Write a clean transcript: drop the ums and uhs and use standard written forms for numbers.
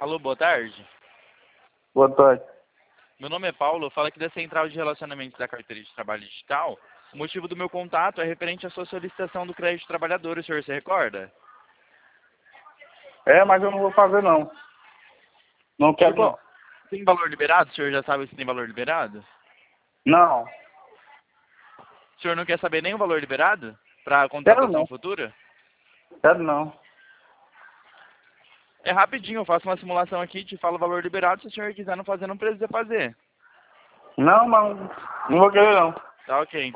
Alô, boa tarde. Boa tarde. Meu nome é Paulo, eu falo aqui da Central de Relacionamentos da Carteira de Trabalho Digital. O motivo do meu contato é referente à sua solicitação do crédito trabalhador, o senhor se recorda? É, mas eu não vou fazer não. Não quero não. Tem valor liberado? O senhor já sabe se tem valor liberado? Não. O senhor não quer saber nem o valor liberado? Para Quero contratação não. futura? Quero não. É rapidinho, eu faço uma simulação aqui, te falo o valor liberado, se o senhor quiser não fazer, não precisa fazer. Não, mas não vou querer não. Tá ok.